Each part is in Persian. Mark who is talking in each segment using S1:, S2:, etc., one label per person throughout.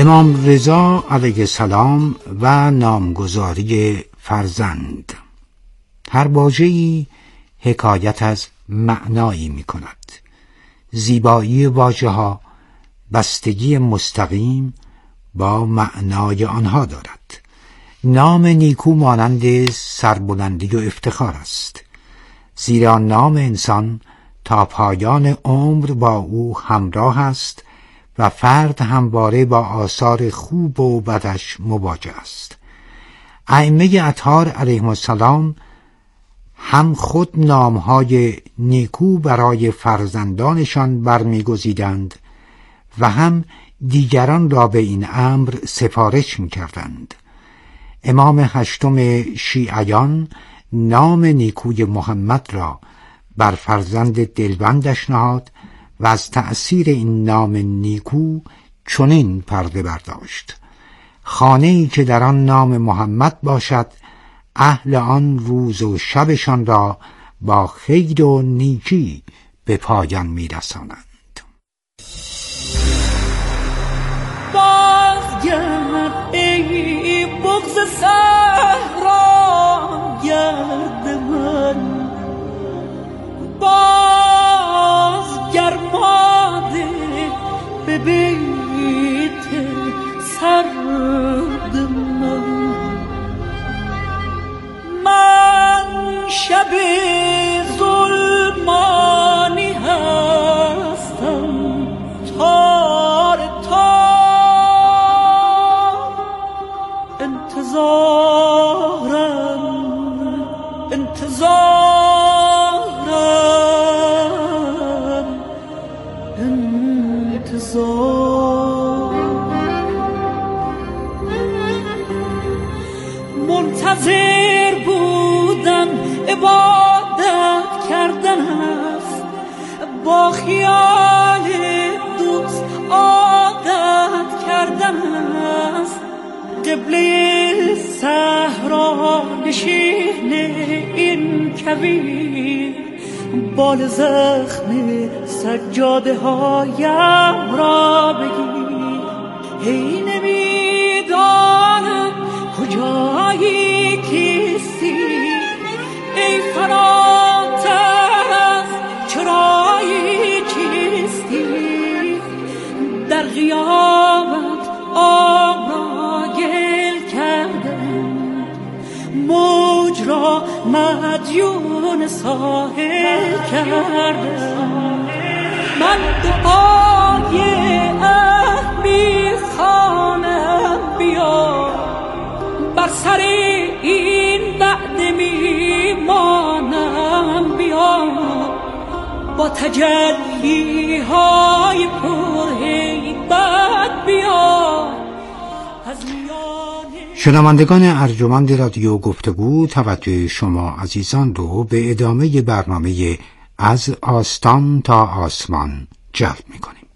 S1: امام رضا علیه السلام و نامگذاری فرزند. هر واژه‌ای حکایت از معنایی می کند. زیبایی واژه‌ها بستگی مستقیم با معنای آنها دارد. نام نیکو مانند سربلندی و افتخار است، زیرا نام انسان تا پایان عمر با او همراه است و فرد همواره با آثار خوب و بدش مواجه است. ائمه اطهار علیهم السلام هم خود نامهای نیکو برای فرزندانشان برمیگزیدند و هم دیگران را به این امر سفارش می‌کردند. امام هشتم شیعیان نام نیکوی محمد را بر فرزند دلبندش نهاد و از تأثیر این نام نیکو چنین پرده برداشت: خانه‌ای که در آن نام محمد باشد، اهل آن روز و شبشان را با خیر و نیکی به پایان می‌رسانند.
S2: بازگرد ای بغض صحرا گرد من، بازگرماده به بیت سرد من شب ظلمانی هستم تار تار، منتظر بودن عبادت کردن است، با خیال دوست عادت کردن است. قبله صحرا نشین این کویر، بال زخم سجاده هایم را بگیر. ای نمیدانم کجایی کیستی، ای فراتر از چرایی چیستی. در قیامت آب را گل کردم، موج را مدیون ساحل کردم. من دعای عهد میخوانم، بیا بر سر این وعده میمانم. بیا با تجلی های پرهیبت بیا.
S1: شنوندگان ارجمند رادیو گفتگو، توجه شما عزیزان رو به ادامه برنامه از آستان تا آسمان جلب می‌کنیم.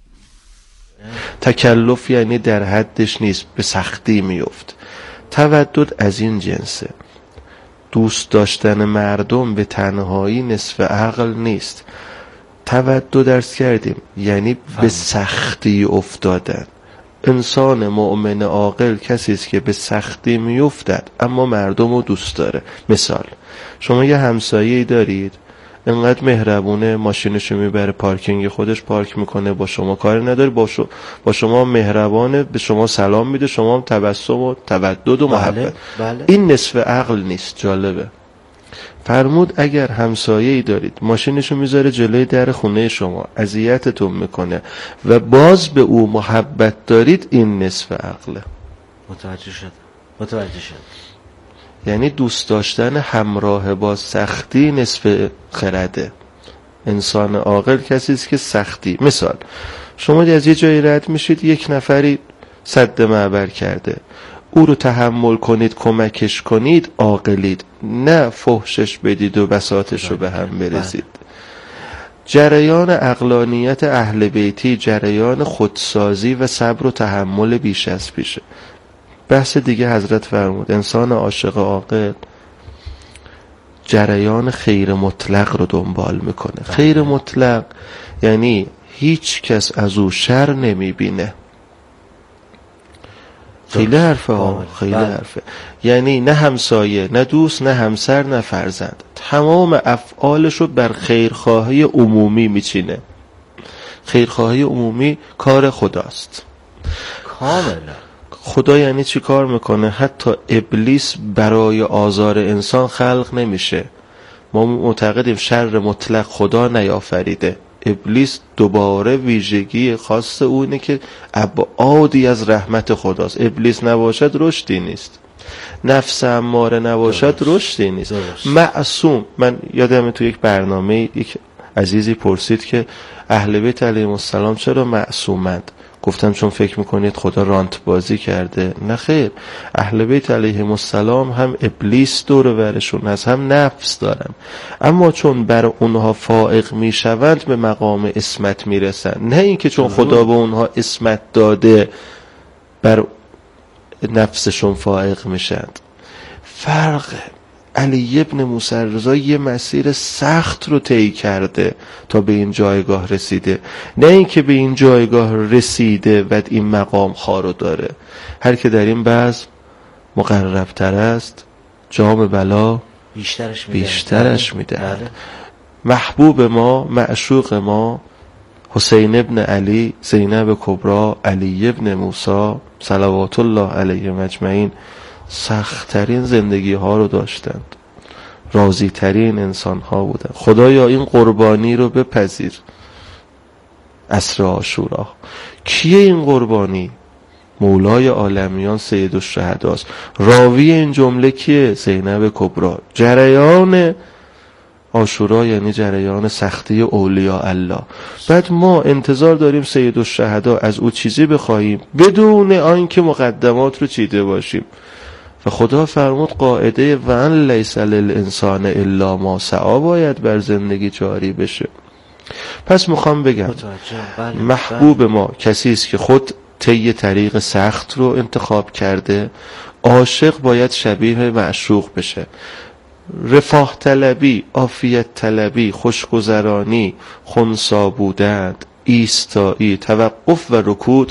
S3: تکلف یعنی در حدش نیست، به سختی میفت. تودد از این جنسه. دوست داشتن مردم به تنهایی نصف عقل نیست. تودد درس کردیم یعنی به سختی افتادن. انسان مؤمن عاقل کسی است که به سختی میافتد اما مردم رو دوست داره. مثال، شما یه همسایه‌ای دارید، انقدر مهربونه، ماشینشو میبره پارکینگ خودش پارک میکنه، با شما کاری نداره، با شما مهربانه، به شما سلام میده، شما هم تبسم و تودد و محبت.
S4: بله.
S3: این نصف عقل نیست. جالبه. فرمود اگر همسایه‌ای دارید ماشینشو میذاره جلوی در خونه شما، اذیتتون میکنه و باز به او محبت دارید، این نصف عقله.
S4: متوجه شد.
S3: یعنی دوست داشتن همراه با سختی نصف خرده. انسان عاقل کسی است که سختی. مثال، شما از یه جایی رد میشید، یک نفری سد معبر کرده، او رو تحمل کنید، کمکش کنید، عاقلید، نه فحشش بدید و بساطش رو به هم برسید. جریان عقلانیت اهل بیتی جریان خودسازی و صبر و تحمل بیش از پیشه. بحث دیگه حضرت فرمود انسان عاشق عاقل جریان خیر مطلق رو دنبال میکنه. خیر مطلق یعنی هیچ کس از او شر نمیبینه. خیلی حرفه ها، خیلی حرفه. یعنی نه همسایه، نه دوست، نه همسر، نه فرزند، تمام افعالشو بر خیرخواهی عمومی میچینه. خیرخواهی عمومی کار خداست
S4: کاملا.
S3: خدا یعنی چی کار میکنه؟ حتی ابلیس برای آزار انسان خلق نمیشه. ما معتقدیم شر مطلق خدا نیافریده. ابلیس دوباره ویژگی خاص او اینه که ابعادی از رحمت خداست. ابلیس نباشد رشدی نیست، نفس اماره نباشد رشدی نیست. معصوم. من یادم تو یک برنامه یک عزیزی پرسید که اهل بیت علیهم السلام چرا معصومند؟ گفتم چون فکر میکنید خدا رانت بازی کرده. نه خیر، اهل بیت علیهم السلام هم ابلیس دور برشون هست، هم نفس دارن، اما چون بر اونها فائق میشوند به مقام عصمت میرسن. نه اینکه چون خدا به اونها عصمت داده بر نفسشون فائق میشند. فرقه. علی ابن موسی رضا یه مسیر سخت رو طی کرده تا به این جایگاه رسیده، نه اینکه به این جایگاه رسیده و این مقام خارو داره. هر که در این بزم مقربتر است جام بلا بیشترش میده. محبوب ما، معشوق ما، حسین ابن علی، زینب کبرا، علی ابن موسی صلوات الله علیهم اجمعین سخت‌ترین زندگی ها رو داشتند، راضی ترین انسان ها بودند. خدایا این قربانی رو بپذیر. عصر عاشورا کیه این قربانی؟ مولای عالمیان سید الشهداست. راوی این جمله کیه؟ زینب کبرا. جریان عاشورا یعنی جریان سختی اولیاء الله. بعد ما انتظار داریم سید الشهدا از او چیزی بخواهیم بدون آنکه مقدمات رو چیده باشیم. و خدا فرمود قاعده و ان لیس للانسان الا ما سعی باید بر زندگی جاری بشه. پس میخوام بگم محبوب ما کسی است که خود طی طریق سخت رو انتخاب کرده. عاشق باید شبیه معشوق بشه. رفاه طلبی، عافیت طلبی، خوشگذرانی، خنثی بودن، ایستایی، توقف و رکود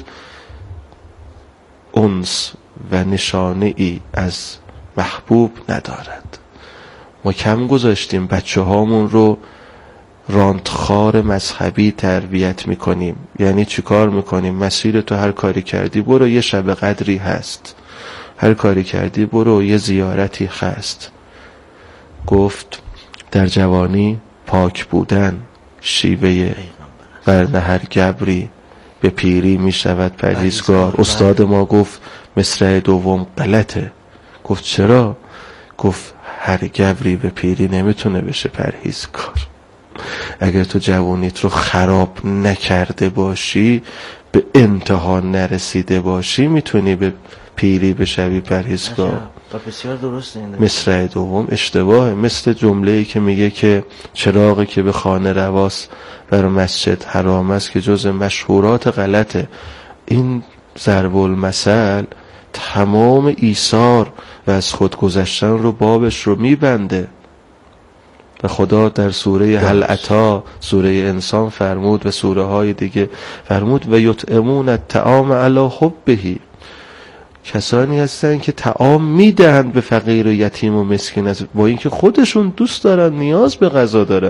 S3: انس و نشانه ای از محبوب ندارد. ما کم گذاشتیم بچه هامون رو راندخار مذهبی تربیت میکنیم. یعنی چی کار میکنیم؟ مسیر تو هر کاری کردی برو، یه شب قدری هست، هر کاری کردی برو، یه زیارتی هست. گفت در جوانی پاک بودن شیوه ورنه هر گبری به پیری میشود پرهیزگار. استاد ما گفت مصرع دوم غلطه. گفت چرا؟ گفت هر گبری به پیری نمیتونه بشه پرهیزگار. اگر تو جوانیت رو خراب نکرده باشی، به انتها نرسیده باشی، میتونی به پیری بشوی پرهیزگار.
S4: بسیار درسته این
S3: مصرع دوم اشتباهه. مثل جمله‌ای که میگه که چراغی که به خانه رواست بر مسجد حرام است که جز مشهورات غلطه. این ضرب المثل تمام ایثار و از خود گذشتن رو بابش رو میبنده. و خدا در سوره هل اتی، سوره انسان فرمود و سوره های دیگه فرمود و یطعمون الطعام علی حبه. کسانی هستن که طعام میدهند به فقیر و یتیم و مسکین، با اینکه خودشون دوست دارن، نیاز به غذا دارن.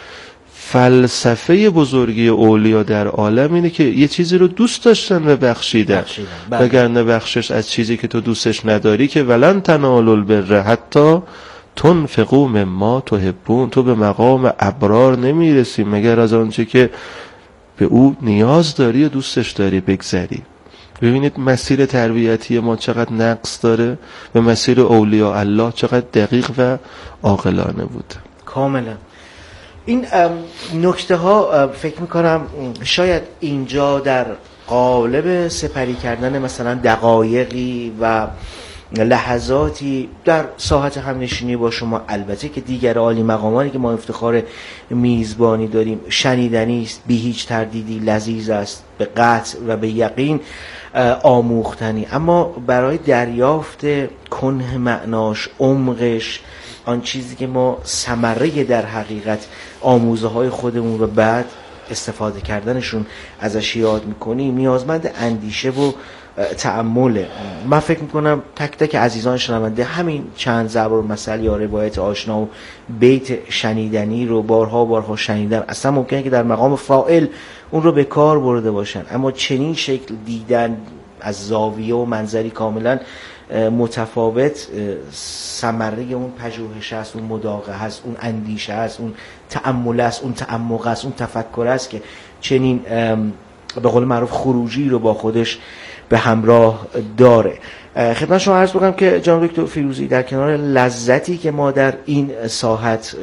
S3: فلسفه بزرگی اولیا در عالم اینه که یه چیزی رو دوست داشتن و بخشیدن. وگرنه بخشش از چیزی که تو دوستش نداری که ولن تنالوا البر حتی تنفقوا مما تحبون. تو به مقام ابرار نمیرسی مگر از آنچه که به او نیاز داری و دوستش داری بگذری. ببینید مسیر تربیتی ما چقدر نقص داره و مسیر اولیاء الله چقدر دقیق و عاقلانه بود.
S4: کاملا. این نکته ها فکر میکنم شاید اینجا در قالب سپری کردن مثلا دقایقی و لحظاتی در ساحت همنشینی با شما، البته که دیگر عالی مقامانی که ما افتخار میزبانی داریم، شنیدنی است، بی هیچ تردیدی لذیذ است، به قطع و به یقین آموختنی. اما برای دریافت کنه معناش، عمقش، آن چیزی که ما ثمره در حقیقت آموزه های خودمون و بعد استفاده کردنشون ازش یاد میکنیم، نیازمند اندیشه و تأمله. من فکر میکنم تک تک عزیزان شنونده همین چند ضرب المثل یا روایت آشنا و بیت شنیدنی رو بارها شنیدن، اصلا ممکنه که در مقام فاعل اون رو به کار برده باشن، اما چنین شکل دیدن از زاویه و منظری کاملا متفاوت ثمره اون پژوهش است، اون مداقه هست، اون اندیشه هست، اون تأمل است، اون تعمق است، اون تفکر است که چنین به قول معروف خروجی رو با خودش به همراه داره. خدمت شما عرض بکنم که جناب دکتر فیروزی در کنار لذتی که ما در این ساحت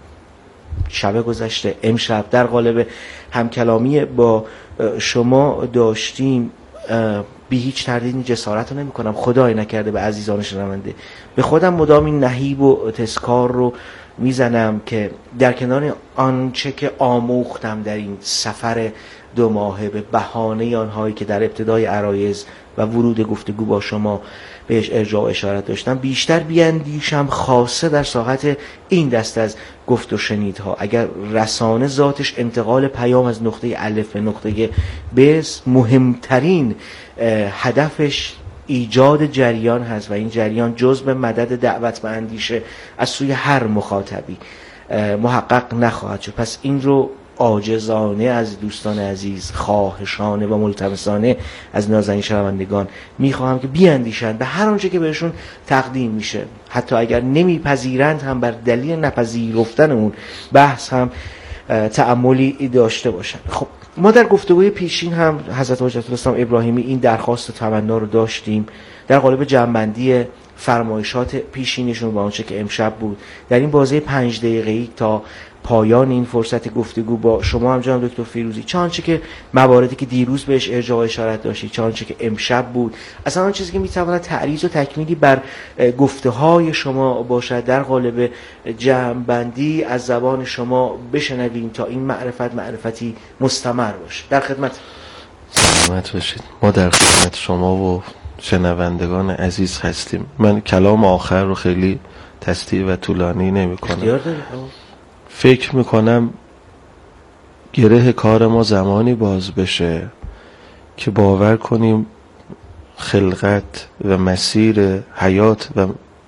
S4: شب گذشته امشب در قالب همکلامی با شما داشتیم، بی هیچ تردیدی جسارت رو نمی کنم، خدای نکرده به عزیزان شنونده، به خودم مدام این نهیب و تذکار رو میزنم که در کنار آنچه که آموختم در این سفر 2 ماهه به بهانه آنهایی که در ابتدای عرایض و ورود گفتگو با شما بهش ارجاع و اشارت داشتم، بیشتر بیاندیشم خاصه در ساحت این دست از گفت و شنیدها. اگر رسانه ذاتش انتقال پیام از نقطه الف به نقطه ب، مهمترین هدفش ایجاد جریان هست و این جریان جزء مدد دعوت به اندیشه از سوی هر مخاطبی محقق نخواهد شد. پس این رو عاجزانه از دوستان عزیز، خواهشانه و ملتمسانه از نازنین شنوندگان میخواهم که بیاندیشند به هر آنچه که بهشون تقدیم میشه، حتی اگر نمیپذیرند هم بر دلیل نپذیرفتن اون بحث هم تأملی داشته باشند. خب ما در گفتگوی پیشین هم حضرت حجت الاسلام ابراهیمی این درخواست و تمنا رو داشتیم در قالب جمع‌بندی فرمایشات پیشینشون با آنچه که امشب بود در این بازه 5 دقیقه‌ای تا پایان این فرصت گفتگو با شما هم جناب دکتر فیروزی، چه آنچه که مواردی که دیروز بهش ارجاع و اشارت داشتید، چه آنچه که امشب بود، اصلا آن چیزی که میتواند تعریض و تکمیلی بر گفته‌های شما باشد در قالب جمع‌بندی از زبان شما بشنویم تا این معرفتی مستمر باشه. در خدمت.
S3: سلامت باشید. ما در خدمت شما و شنوندگان عزیز هستیم. من کلام آخر رو خیلی تسطیع و طولانی نمی‌کنم.
S4: اختیار دارید.
S3: فکر میکنم گره کار ما زمانی باز بشه که باور کنیم خلقت و مسیر حیات و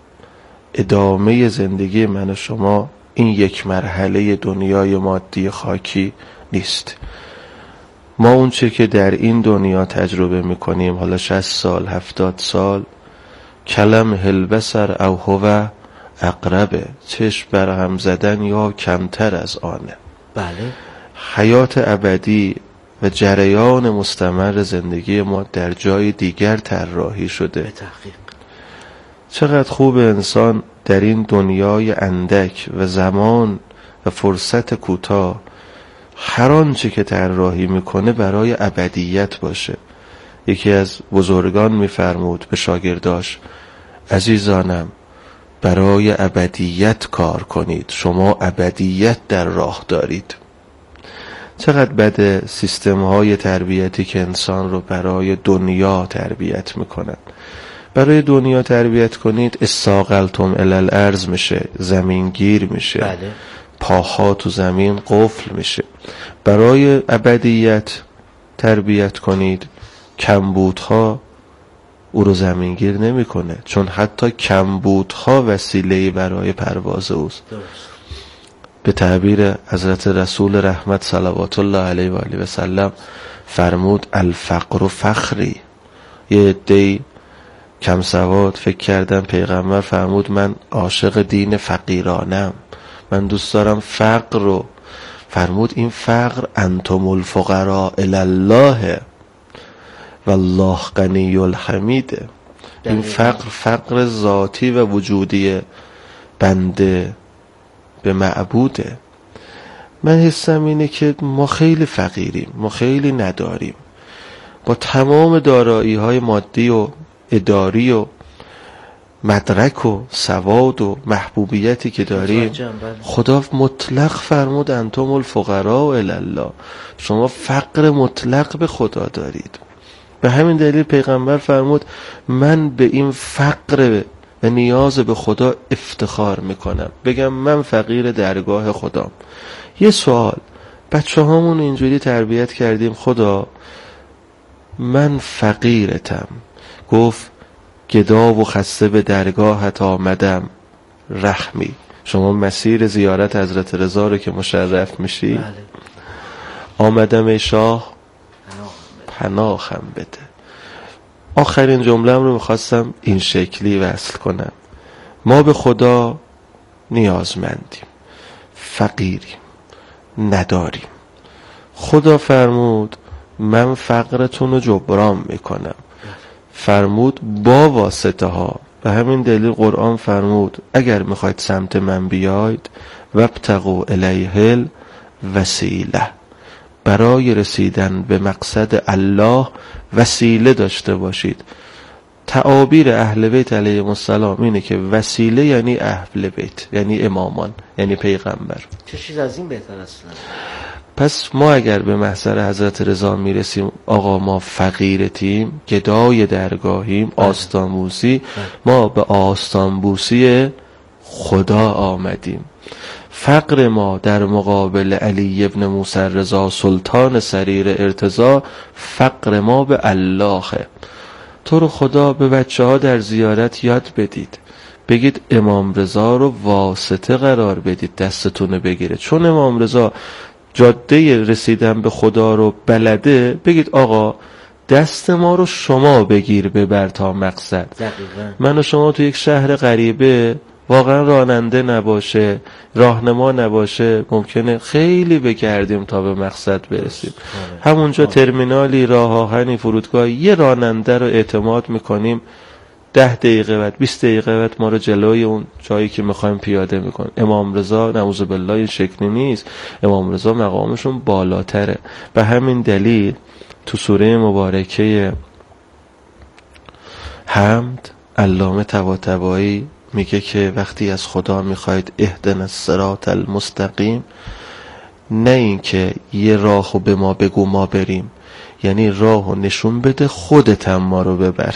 S3: ادامه زندگی من و شما این یک مرحله دنیای مادی خاکی نیست. ما اون چه که در این دنیا تجربه میکنیم، حالا 60 سال 70 سال، کلم هلبسر او هو اقربه، چشم برهم زدن یا کمتر از آنه.
S4: بله. حیات
S3: ابدی و جریان مستمر زندگی ما در جای دیگر طراحی شده.
S4: به تحقیق
S3: چقدر خوب انسان در این دنیای اندک و زمان و فرصت کوتاه هر آنچه که طراحی میکنه برای ابدیت باشه. یکی از بزرگان میفرمود به شاگرداش: عزیزانم، برای ابدیت کار کنید، شما ابدیت در راه دارید. چقدر بده سیستم های تربیتی که انسان رو برای دنیا تربیت میکنن. برای دنیا تربیت کنید، استاقلتم الالارض میشه، زمین گیر میشه.
S4: بله.
S3: پاها تو زمین قفل میشه. برای ابدیت تربیت کنید، کمبودها او رو زمینگیر نمیکنه، چون حتی کمبودها وسیله‌ای برای پرواز اوست. به تعبیر حضرت رسول رحمت صلوات الله علیه و آله و سلم فرمود: الفقر فخری. یه عده‌ای کم سواد فکر کردن پیغمبر فرمود من عاشق دین فقیرانم، من دوست دارم فقر رو. فرمود این فقر انتم الفقراء الی الله والله غنی الحمید. این فقر ذاتی و وجودی بنده به معبوده. من حسم اینه که ما خیلی فقیریم، ما خیلی نداریم. با تمام دارایی های مادی و اداری و مدرک و سواد و محبوبیتی که داریم، خدا مطلق فرمود انتم الفقراء الی الله، شما فقر مطلق به خدا دارید. به همین دلیل پیغمبر فرمود من به این فقر و نیاز به خدا افتخار میکنم، بگم من فقیر درگاه خدام. یه سوال، بچه هامون اینجوری تربیت کردیم خدا من فقیرتم. گفت گدا و خسته به درگاهت آمدم رحمی. شما مسیر زیارت حضرت رضا رو که مشرف میشی، آمدم ای شاه پناهم بده. آخرین جمله‌ام رو میخواستم این شکلی وصل کنم. ما به خدا نیازمندیم، فقیریم، نداریم. خدا فرمود من فقرتون رو جبران میکنم، فرمود با واسطه ها. به همین دلیل قرآن فرمود اگر میخواید سمت من بیاید وابتغوا الیه الوسیله، برای رسیدن به مقصد الله وسیله داشته باشید. تعابیر اهل بیت علیهم السلام اینه که وسیله یعنی اهل بیت، یعنی امامان، یعنی پیغمبر.
S4: چه چیز از این بهتر است؟
S3: پس ما اگر به محضر حضرت رضا میرسیم، آقا ما فقیرتیم، گدای درگاهیم، آستانبوسی، ما به آستانبوسی خدا آمدیم. فقر ما در مقابل علی ابن موسی رضا سلطان سریر ارتضا، فقر ما به الله. تو رو خدا به بچه ها در زیارت یاد بدید، بگید امام رضا رو واسطه قرار بدید دستتون بگیره. چون امام رضا جاده رسیدن به خدا رو بلده، بگید آقا دست ما رو شما بگیر ببر تا مقصد.
S4: دقیقا.
S3: من و شما تو یک شهر غریبه واقعا راننده نباشه، راهنما نباشه، ممکنه خیلی بگردیم تا به مقصد برسیم. همونجا ترمینالی، راه آهنی، فرودگاهی، یه راننده رو اعتماد میکنیم 10 دقیقه بعد 20 دقیقه بعد ما رو جلوی اون جایی که میخوایم پیاده میکنه. امام رضا نعوذ بالله این شکلی نیست. امام رضا مقامشون بالاتره. به همین دلیل تو سوره مبارکه حمد علامه طباطبایی میگه که وقتی از خدا میخواید اهدنا الصراط المستقیم، نه این که یه راهو به ما بگو ما بریم، یعنی راهو نشون بده، خودت هم ما رو ببر.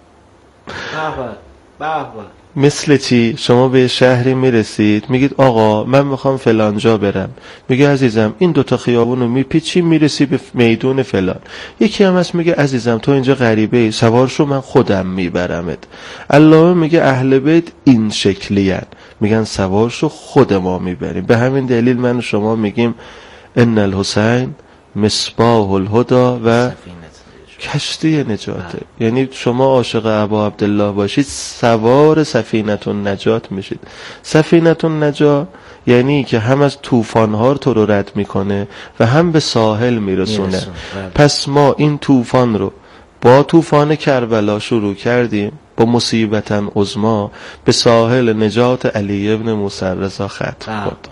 S3: مثل چی؟ شما به شهری میرسید، میگید آقا من میخوام فلان جا برم، میگه عزیزم این 2 خیابون رو میپیچی میرسی به میدون فلان. یکی هم هست میگه عزیزم تو اینجا غریبه ای، سوار شو من خودم میبرمت. علامه میگه اهل بیت این شکلی هن. میگن سوار شو خود ما میبریم. به همین دلیل من و شما میگیم ان الحسین مصباح الهدی و کشتی نجاته. یعنی شما عاشق ابا عبدالله باشید، سوار سفینه النجات میشید. سفینه النجات یعنی که هم از طوفان‌ها تو رو رد میکنه و هم به ساحل میرسونه. پس ما این طوفان رو با طوفان کربلا شروع کردیم، با مصیبتاً عظما به ساحل نجات علی ابن موسی رضا ختم کرد.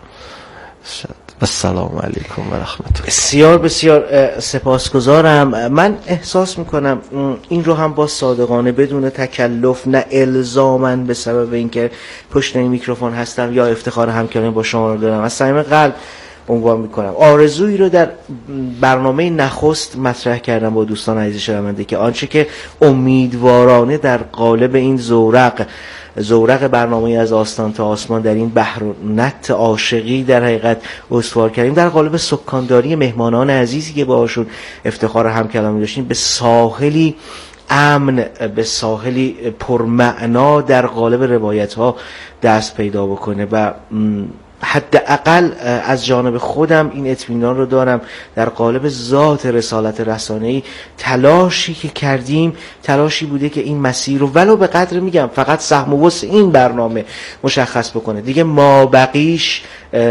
S3: السلام علیکم و رحمت الله.
S4: بسیار بسیار سپاسگزارم. من احساس میکنم این رو هم با صادقانه بدون تکلف، نه الزاماً به سبب اینکه پشت این میکروفون هستم یا افتخار همکاری با شما رو دارم، از صمیم قلب عنوان میکنم. آرزویی رو در برنامه نخست مطرح کردم با دوستان عزیز شنونده که آنچه که امیدوارانه در قالب این زورق برنامه از آستان تا آسمان در این بحر و نت عاشقی در حقیقت استوار کردیم، در قالب سکانداری مهمانان عزیزی که باهاشون افتخار همکلامی داشتیم، به ساحلی امن، به ساحلی پرمعنا در قالب روایت ها دست پیدا بکنه. و حداقل از جانب خودم این اطمینان رو دارم در قالب ذات رسالت رسانه‌ای تلاشی که کردیم، تلاشی بوده که این مسیر رو ولو به قدر میگم فقط سهم و وسع این برنامه مشخص بکنه. دیگه ما بقیش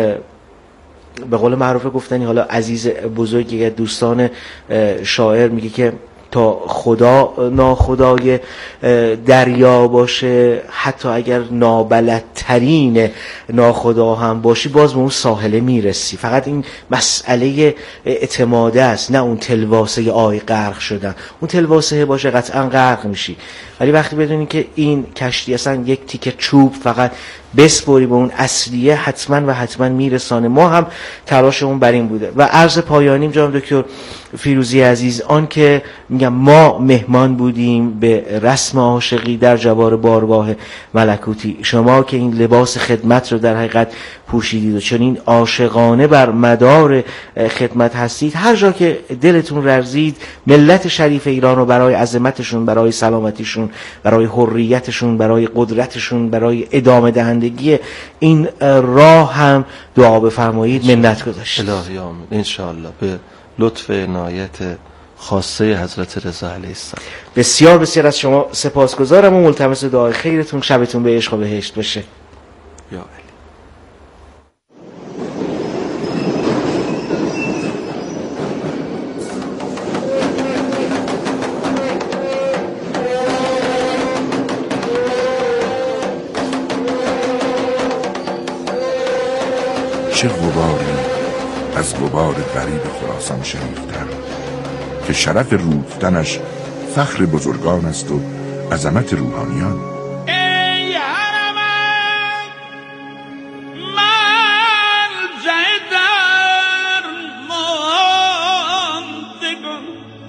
S4: به قول معروف گفتنی، حالا عزیز بزرگی دوستان شاعر میگه که تا خدا ناخدای دریا باشه، حتی اگر نابلدترین ناخدا هم باشی باز به اون ساحله میرسی. فقط این مسئله اعتماده است، نه اون تلواسه آی غرق شدن. اون تلواسه باشه قطعا غرق میشی، ولی وقتی بدونی که این کشتی اصلا یک تیکه چوب فقط بسپوری به اون اصلیه، حتما و حتما میرسانه. ما هم تلاشمون بر این بوده. و عرض پایانیم جناب دکتر، فیروزی عزیز، آن که میگم ما مهمان بودیم به رسم عاشقی در جوار بارگاه ملکوتی، شما که این لباس خدمت رو در حقیقت پوشیدید و چنین عاشقانه بر مدار خدمت هستید، هر جا که دلتون لرزید ملت شریف ایران رو برای عظمتشون، برای سلامتیشون، برای حریتشون، برای قدرتشون، برای ادامه دهندگی این راه هم دعا بفرمایید. منت گذاشت.
S3: الهی آمین. انشاءالله به لطف عنایت خاصه حضرت رضا علیه السلام.
S4: بسیار بسیار از شما سپاسگزارم و ملتمس دعای خیرتون. شبتون به عشق و بهشت بشه.
S3: یا علی.
S5: چه غباری از غبار غریب خراسان شریفتر که شرف روفتنش فخر بزرگان است و عظمت روحانیان.
S2: ای حرمت مرجع درماندگان،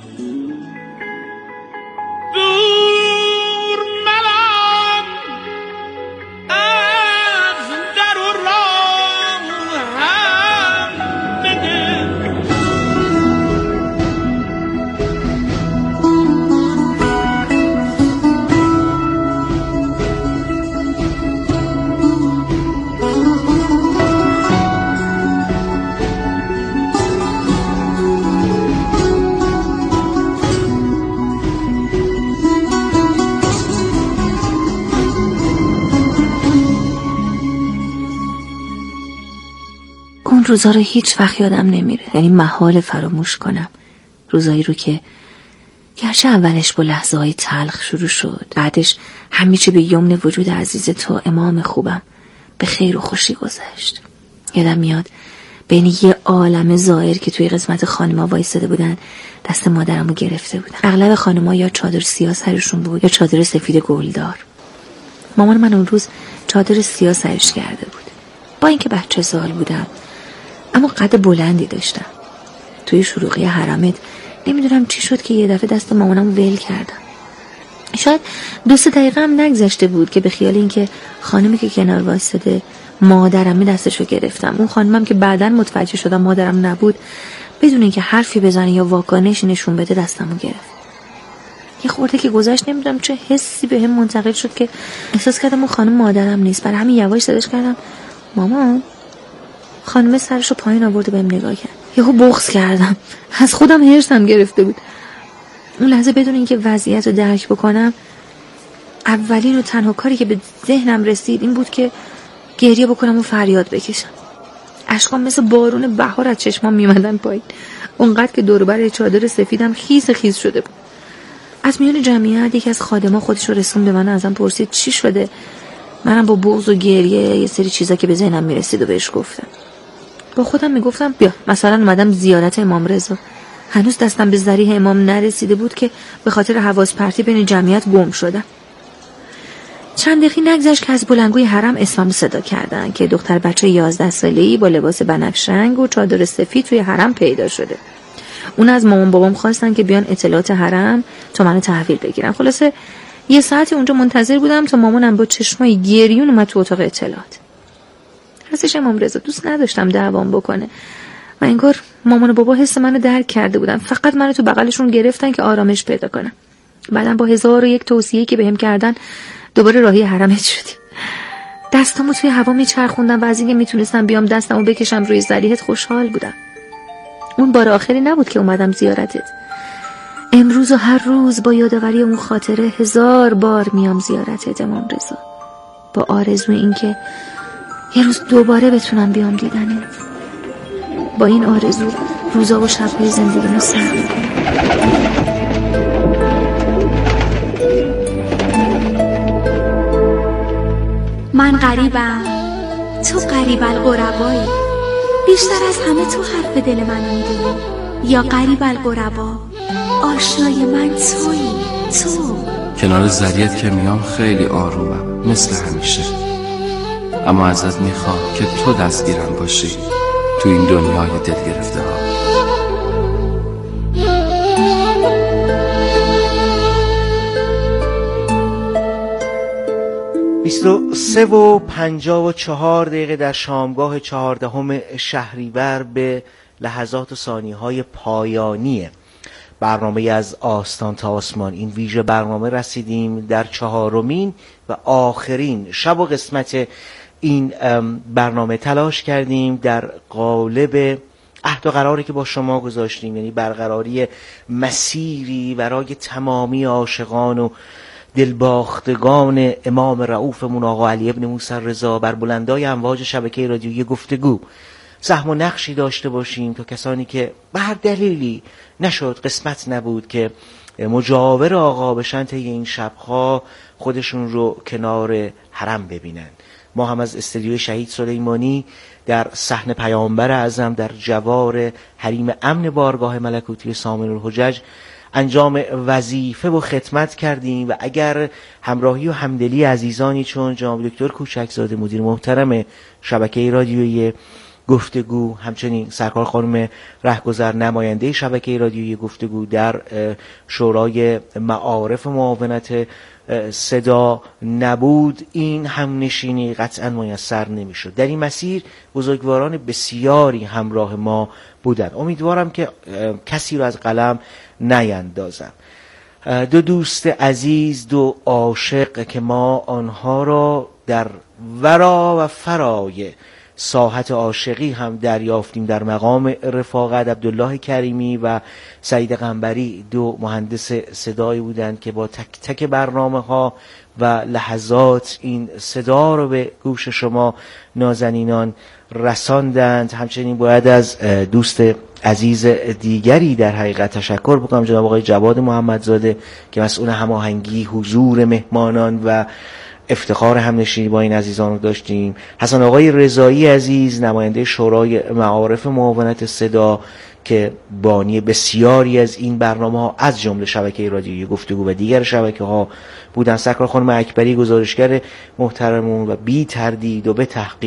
S2: دور ملان از در و راه هم بده.
S6: اون روزا رو هیچ وقت یادم نمیره، یعنی محال فراموش کنم. روزایی رو که گرچه اولش با لحظه های تلخ شروع شد، بعدش همه چی به یمن وجود عزیز تو امام خوبم به خیر و خوشی گذشت. یادم میاد بین یه عالم زائر که توی قسمت خانما وایساده بودن دست مادرمو گرفته بودن. اغلب خانما یا چادر سیاه سرشون بود یا چادر سفید گلدار. مامان من اون روز چادر سیاه سرش کرده بود. با اینکه بچه سال بودم اما قد بلندی داشتم. توی شروقی حرمت نمیدونم چی شد که یه دفعه دست مامانم ول کردم. شاید 2-3 دقیقه هم نگذشته بود که به خیال اینکه خانمی که کنار وایساده مادرم دستشو گرفتم. اون خانمم که بعداً متوجه شدم مادرم نبود، بدون اینکه حرفی بزنه یا واکنشی نشون بده دستمو گرفت. یه خورده که گذشت نمیدونم چه حسی بهم منتقل شد که احساس کردم اون خانم مادرم نیست. برای همین یواش صداش کردم مامان. خانم سرشو پایین آورد بهم نگاه کرد. یهو بغض کردم. از خودم هرسم گرفته بود. اون لحظه بدون اینکه وضعیت رو درک بکنم، اولین و تنها کاری که به ذهنم رسید این بود که گریه بکنم و فریاد بکشم. اشکام مثل بارون بهار از چشمام میومدن پایین. اونقدر که دور و بر چادر سفیدم خیس شده بود. از میان جمعیت یکی از خادما خودش رو رسون به من، ازم پرسید چی شده. منم با بغض و گریه یه سری چیزا که به ذهنم میرسید و بهش گفتم. با خودم میگفتم بیا مثلا اومدم زیارت امام رضا. هنوز دستم به ذریح امام نرسیده بود که به خاطر حواس پرتی بین جمعیت گم شدم. چند دقیقه نگذشت که از بلندگوی حرم اسمم صدا کردن که دختر بچه 11 ساله‌ای با لباس بنفشنگ و چادر سفید توی حرم پیدا شده. اون از مامان بابام خواستن که بیان اطلاعات حرم تا منو تحویل بگیرن. خلاصه یه ساعتی اونجا منتظر بودم تا مامانم با چشمای گریون اومد تو اتاق اطلاعات. راستش امام رضا دوست نداشتم دعوام بکنه. من انگار مامان و بابا حس منو درک کرده بودن، فقط منو تو بغلشون گرفتن که آرامش پیدا کنم. بعدم با 1001 توصیه که بهم کردن دوباره راهی حرمت شدیم. دستامو توی هوا میچرخوندم و از اینکه میتونستم بیام دستامو بکشم روی ذریحت خوشحال بودم. اون بار آخری نبود که اومدم زیارتت. امروز و هر روز با یادآوری اون خاطره 1000 بار میام زیارتت امام رضا، با آرزوی این که یه روز دوباره بتونم بیام دیدنت. با این آرزو روزا و شبهای زندگیمو سر میکنم.
S7: من غریبم، تو غریب الغربایی. بیشتر از همه تو حرف دل من میدونی. یا غریب الغربا، آشنای من تویی. تو
S8: کنار ذریعت که میام خیلی آرومم مثل همیشه، اما ازت میخوام که تو دستگیرم باشی تو این دنیای دل گرفته ها.
S4: 23:54 در شامگاه 14 شهریور به لحظات و ثانیه‌های پایانی برنامه از آستان تا آسمان، این ویژه برنامه رسیدیم. در 4مین و آخرین شب و قسمت این برنامه تلاش کردیم در قالب عهد و قراری که با شما گذاشتیم، یعنی برقراری مسیری برای تمامی عاشقان و دلباختگان امام رؤوفمون آقا علی ابن موسی رضا بر بلندای امواج شبکه رادیویی گفتگو سهم و نقشی داشته باشیم تا کسانی که به هر دلیلی نشد، قسمت نبود که مجاور آقا بشن طی این شبها خودشون رو کنار حرم ببینن. ما هم از استدیوی شهید سلیمانی در صحن پیامبر اعظم در جوار حریم امن بارگاه ملکوتی سامن الحجج انجام وظیفه و خدمت کردیم و اگر همراهی و همدلی عزیزانی چون جناب دکتر کوچکزاده مدیر محترم شبکه رادیویی گفتگو، همچنین سرکار خانم رهگذر نماینده شبکه رادیویی گفتگو در شورای معارف معاونت صدا نبود، این همنشینی قطعا میسر نمیشد. در این مسیر بزرگواران بسیاری همراه ما بودند. امیدوارم که کسی رو از قلم نیندازم. دو دوست عزیز، دو عاشق که ما آنها را در ورا و فرای ساحت عاشقی هم دریافتیم در مقام رفاقت، عبدالله کریمی و سعید قنبری، دو مهندس صدایی بودند که با تک تک برنامه‌ها و لحظات این صدا رو به گوش شما نازنینان رساندند. همچنین باید از دوست عزیز دیگری در حقیقت تشکر بکنم، جناب آقای جواد محمدزاده که مسئول هماهنگی حضور مهمانان و افتخار همنشینی با این عزیزان رو داشتیم. حسن آقای رضایی عزیز نماینده شورای معارف معاونت صدا که بانی بسیاری از این برنامه‌ها از جمله شبکه رادیویی گفتگو و دیگر شبکه‌ها بودن. سرکار خانم اکبری گزارشگر محترمون و بی تردید و به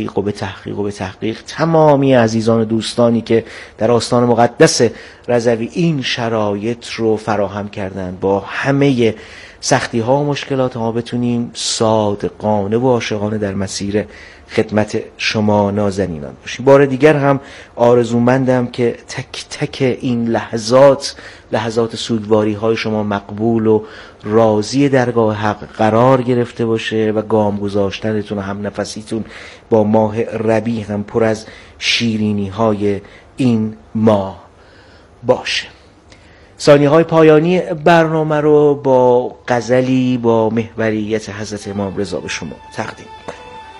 S4: تحقیق تمامی عزیزان و دوستانی که در آستان مقدس رضوی این شرایط رو فراهم کردند، با همه سختی ها و مشکلات ما بتونیم صادقانه و عاشقانه در مسیر خدمت شما نازنینان باشیم. بار دیگر هم آرزومندم که تک تک این لحظات سوگواری های شما مقبول و راضی درگاه حق قرار گرفته باشه و گام گذاشتنتون و هم نفسیتون با ماه ربیع هم پر از شیرینی های این ماه باشه. ثانیه‌های پایانی برنامه رو با غزلی با محوریت حضرت امام رضا به شما تقدیم می‌کنم.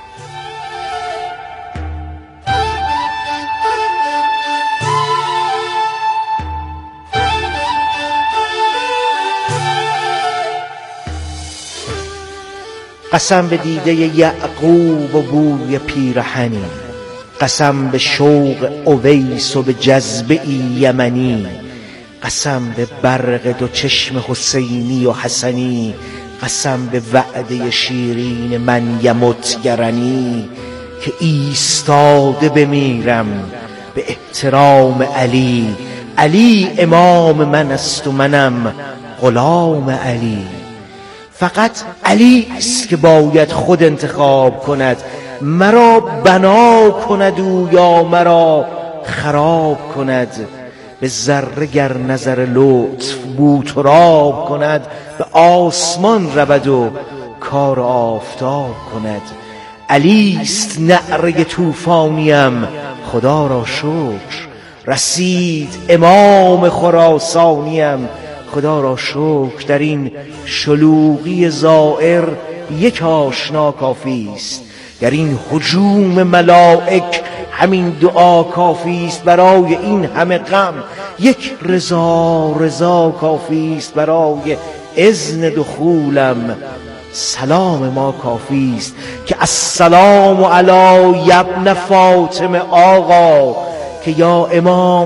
S4: قسم به دیده یعقوب و بوی پیرهنی، قسم به شوق اویس و به جذبه یمنی، قسم به برق دو چشم حسینی و حسنی، قسم به وعده شیرین من یمت گرنی، که ایستاده بمیرم به احترام علی. علی امام من است و منم غلام علی. فقط علی است که باید خود انتخاب کند، مرا بنا کند او یا مرا خراب کند. به ذره گر نظر لطف بو تراب کند، به آسمان رود و کار آفتاب کند. علی است نعره طوفانیم خدا را شکر، رسید امام خراسانیم خدا را شکر. در این شلوغی زائر یک آشنا کافی است، در این هجوم ملائک همین دعا کافی است. برای این همه غم یک رضا کافی است، برای اذن دخولم سلام ما کافی است. که السلام علی ابن فاطمه آقا، که یا امام